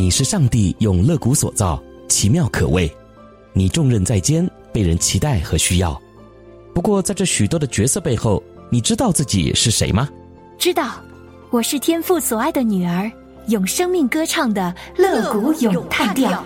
你是上帝用肋骨所造，奇妙可畏。你重任在肩，被人期待和需要。不过在这许多的角色背后，你知道自己是谁吗？ 知道，我是天父所爱的女儿，用生命歌唱的肋骨咏叹调。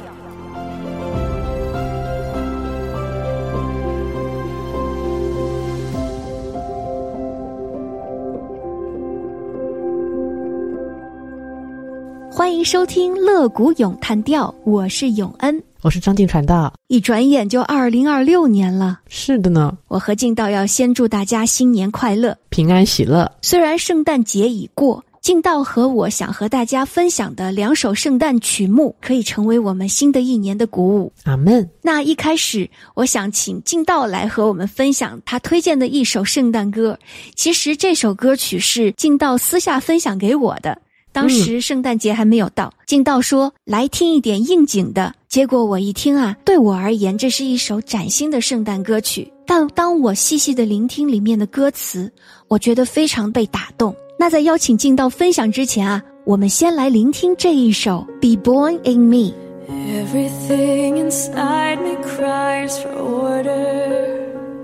欢迎收听肋骨咏叹调，我是永恩， 我是张静传道。 一转眼就2026年了。 是的呢， 我和静道要先祝大家新年快乐， 平安喜乐。 虽然圣诞节已过，静道和我想和大家分享的2首圣诞曲目可以成为我们新的一年的鼓舞。 阿们。 那一开始我想请静道来和我们分享他推荐的一首圣诞歌。其实这首歌曲是静道私下分享给我的，当时圣诞节还没有到，静道说来听一点应景的，结果我一听啊，对我而言这是一首崭新的圣诞歌曲，但当我细细的聆听里面的歌词，我觉得非常被打动。那在邀请静道分享之前啊，我们先来聆听这一首 Be Born in Me。 Everything inside me cries for order.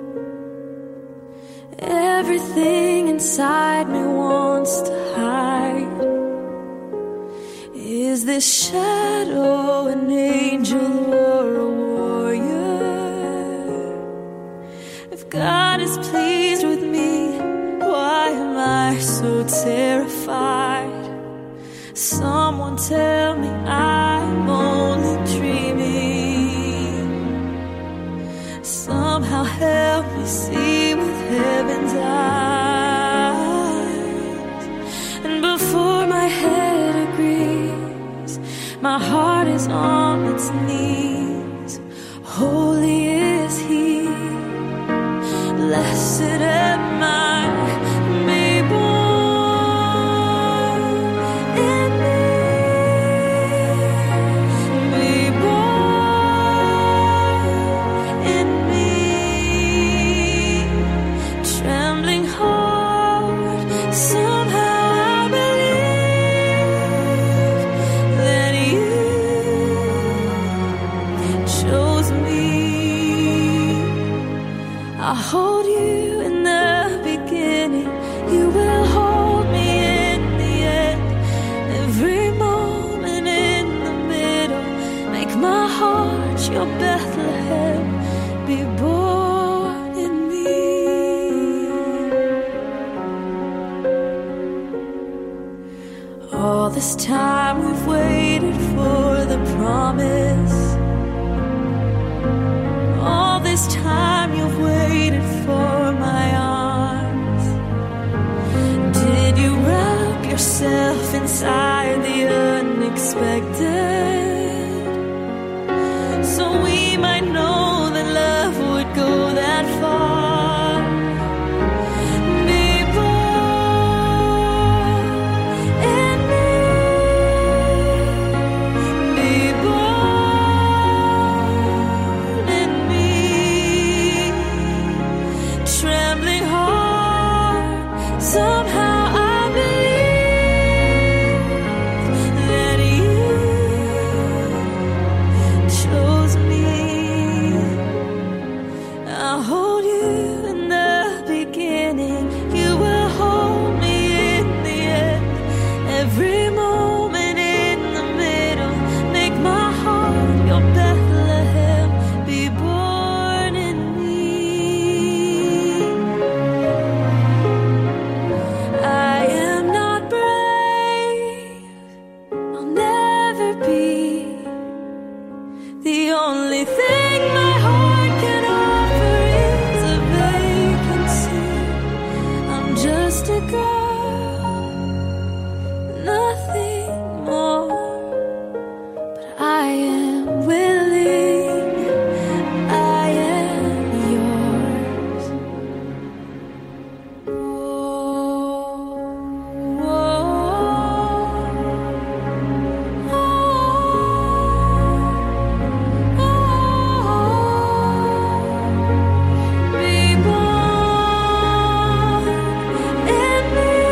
Everything inside me wants to hide.Is this shadow an angel or a warrior? If God is pleased with me, why am I so terrified? Someone tell me I'm only dreaming. Somehow help me see with heaven's eyes. And before my head agrees, my heart is on its knees. Holy is He. Blessed am I. Be born in me. Be born in me. Trembling heart, somehow I believe.I hold you in the beginning, you will hold me in the end. Every moment in the middle, make my heart your Bethlehem. Be born in me. All this time we've waited for the promise.All this time you've waited for my arms. Did you wrap yourself inside the unexpected, so we might know that love would go that far?Be born in me. Be born in me.Trembling heart, somehow I believe that you chose me. I'll hold you in the beginning, you will hold me in the end. Every moment in the middle, make my heart your Bethlehem. Be born in me.I am not brave, I'll never be. The only thing my heart can offer is a vacancy. I'm just a girl, nothing more. But I am willing, I am yours.Be born in me.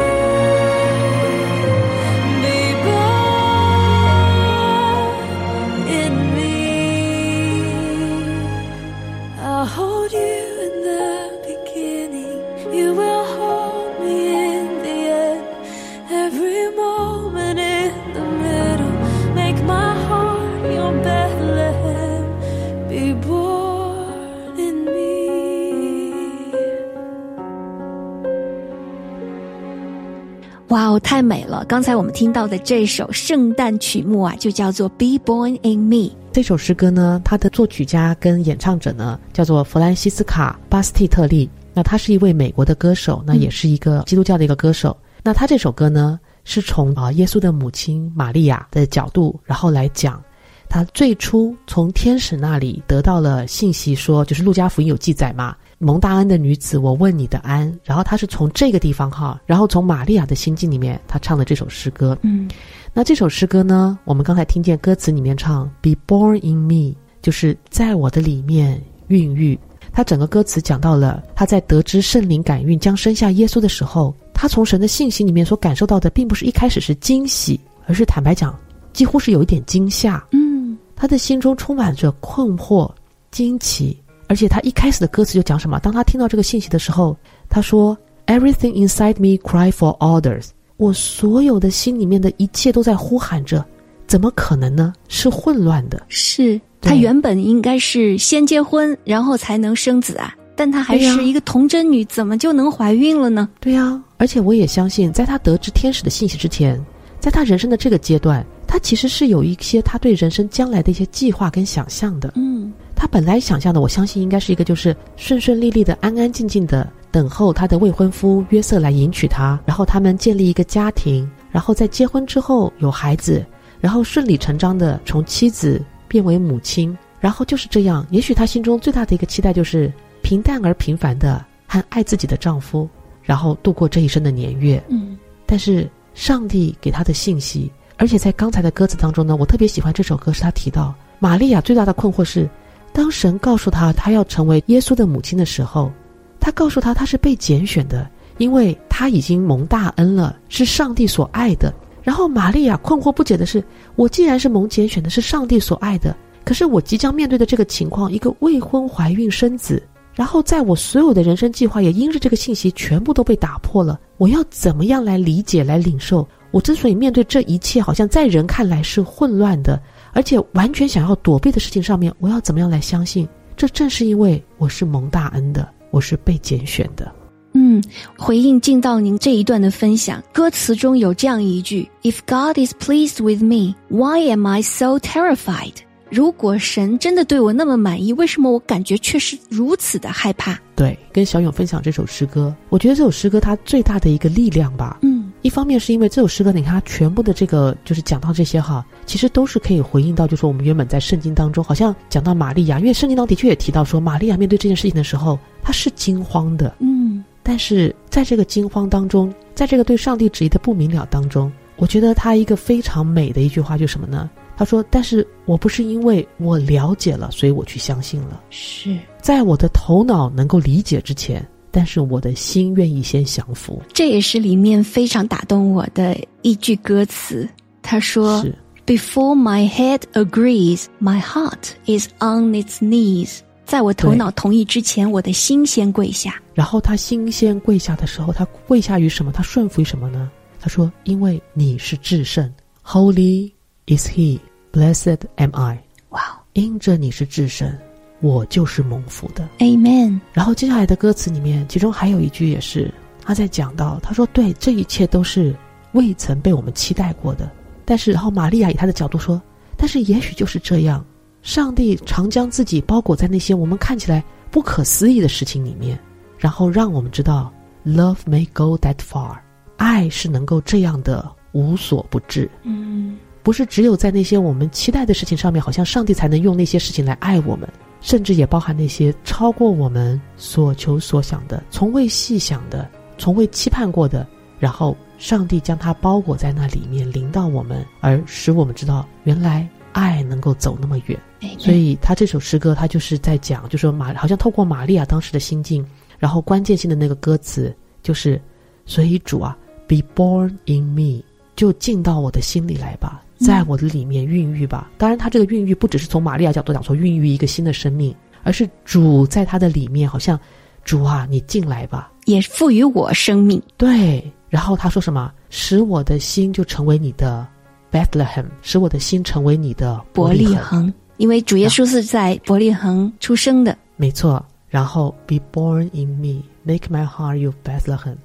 哇哦，太美了！刚才我们听到的这首圣诞曲目啊，就叫做 Be Born in Me。 这首诗歌呢，它的作曲家跟演唱者呢叫做弗兰西斯卡·巴斯蒂特利。那他是一位美国的歌手，那也是一个基督教的一个歌手。那他这首歌呢是从耶稣的母亲玛利亚的角度，然后来讲他最初从天使那里得到了信息说，就是路加福音有记载嘛，蒙大恩的女子，我问你的安。然后他是从这个地方然后从玛利亚的心境里面他唱的这首诗歌。那这首诗歌呢，我们刚才听见歌词里面唱 Be born in me， 就是在我的里面孕育。他整个歌词讲到了他在得知圣灵感孕将生下耶稣的时候，他从神的信息里面所感受到的并不是一开始是惊喜，而是坦白讲几乎是有一点惊吓。他的心中充满着困惑惊奇，而且他一开始的歌词就讲什么，当他听到这个信息的时候，他说 Everything inside me cry for orders， 我所有的心里面的一切都在呼喊着，怎么可能呢？是混乱的。 是他原本应该是先结婚然后才能生子啊，但他还是一个童贞女，怎么就能怀孕了呢？ 对啊，而且我也相信在他得知天使的信息之前，在他人生的这个阶段，他其实是有一些他对人生将来的一些计划跟想象的。他本来想象的，我相信应该是一个就是顺顺利利的安安静静的等候他的未婚夫约瑟来迎娶他，然后他们建立一个家庭，然后在结婚之后有孩子，然后顺理成章的从妻子变为母亲，然后就是这样。也许他心中最大的一个期待就是平淡而平凡的和爱自己的丈夫，然后度过这一生的年月。但是上帝给他的信息，而且在刚才的歌词当中呢，我特别喜欢这首歌，是他提到玛利亚最大的困惑是，当神告诉他他要成为耶稣的母亲的时候，他告诉他他是被拣选的，因为他已经蒙大恩了，是上帝所爱的。然后玛利亚困惑不解的是，我既然是蒙拣选的，是上帝所爱的，可是我即将面对的这个情况，一个未婚怀孕生子，然后在我所有的人生计划也因着这个信息全部都被打破了，我要怎么样来理解来领受？我之所以面对这一切好像在人看来是混乱的，而且完全想要躲避的事情上面，我要怎么样来相信？这正是因为我是蒙大恩的，我是被拣选的。 回应进到您这一段的分享，歌词中有这样一句 If God is pleased with me, why am I so terrified？ 如果神真的对我那么满意，为什么我感觉却是如此的害怕？ 对，跟小勇分享这首诗歌，我觉得这首诗歌它最大的一个力量吧，一方面是因为这首诗歌你看它全部的这个就是讲到这些其实都是可以回应到，就是我们原本在圣经当中好像讲到玛利亚，因为圣经当中的确也提到说玛利亚面对这件事情的时候她是惊慌的，但是在这个惊慌当中，在这个对上帝旨意的不明了当中，我觉得他一个非常美的一句话就是什么呢？他说但是我不是因为我了解了所以我去相信了，是在我的头脑能够理解之前，但是我的心愿意先降服。 这也是里面非常打动我的一句歌词，他说 Before my head agrees, my heart is on its knees。 在我头脑同意之前，我的心先跪下。 然后他心先跪下的时候，他跪下于什么？他顺服于什么呢？他说因为你是至圣， Holy is he, blessed am I。 哇， 因着你是至圣，我就是蒙福的。 Amen。 然后接下来的歌词里面，其中还有一句也是他在讲到，他说对，这一切都是未曾被我们期待过的。但是然后玛利亚以他的角度说，但是也许就是这样，上帝常将自己包裹在那些我们看起来不可思议的事情里面，然后让我们知道 Love may go that far， 爱是能够这样的无所不至。不是只有在那些我们期待的事情上面，好像上帝才能用那些事情来爱我们，甚至也包含那些超过我们所求所想的，从未细想的，从未期盼过的，然后上帝将它包裹在那里面，临到我们，而使我们知道原来爱能够走那么远。所以他这首诗歌他就是在讲，就说好像透过玛利亚当时的心境，然后关键性的那个歌词就是所以主啊 Be born in me， 就进到我的心里来吧，在我的里面孕育吧。当然他这个孕育不只是从玛利亚角度讲说孕育一个新的生命，而是主在他的里面，好像主啊你进来吧， 也赋予我生命。 对，然后他说什么？使我的心就成为你的 Bethlehem， 使我的心成为你的伯利恒。 因为主耶稣是在伯利恒出生的。 没错。然后 Be born in me, make my heart your Bethlehem。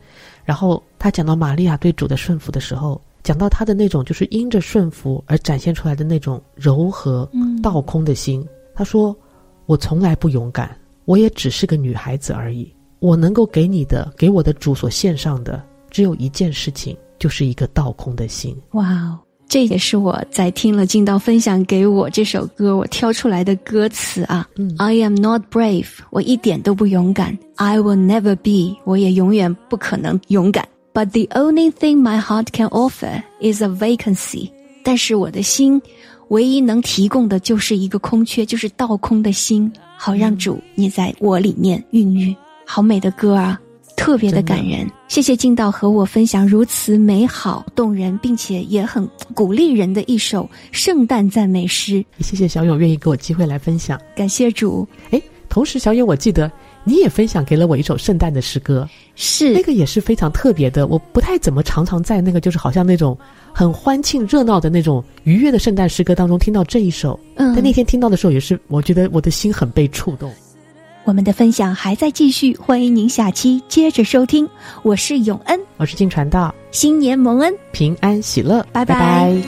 然后他讲到玛利亚对主的顺服的时候，讲到他的那种就是因着顺服而展现出来的那种柔和倒空的心，他说我从来不勇敢，我也只是个女孩子而已，我能够给你的，给我的主所献上的只有一件事情，就是一个倒空的心。 哇哦，这也是我在听了敬道分享给我这首歌我挑出来的歌词啊。I am not brave， 我一点都不勇敢。I will never be， 我也永远不可能勇敢。But the only thing my heart can offer is a vacancy， 但是我的心唯一能提供的就是一个空缺，就是倒空的心，好让主你在我里面孕育。好美的歌啊，特别的感人。谢谢敬道和我分享如此美好动人并且也很鼓励人的一首圣诞赞美诗。 谢谢小勇愿意给我机会来分享， 感谢主。 同时小勇我记得你也分享给了我一首圣诞的诗歌， 是那个也是非常特别的，我不太怎么常常在那个就是好像那种很欢庆热闹的那种愉悦的圣诞诗歌当中听到这一首。但那天听到的时候也是我觉得我的心很被触动。 我们的分享还在继续，欢迎您下期接着收听。我是永恩， 我是静传道， 新年蒙恩， 平安喜乐， 拜拜。 拜拜。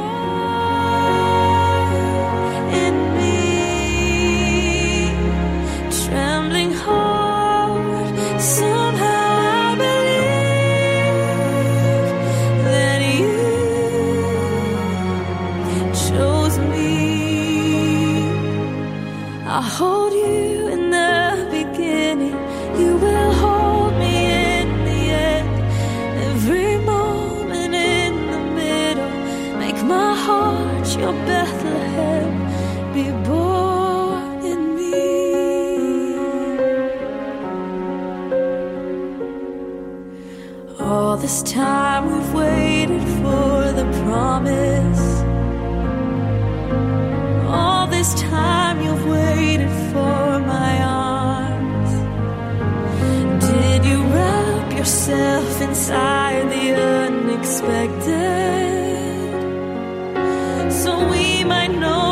I hold you in the beginning, you will hold me in the end. Every moment in the middle, make my heart your Bethlehem. Be born in me. All this time we've waited for the promise.All this time you've waited for my arms. Did you wrap yourself inside the unexpected, so we might know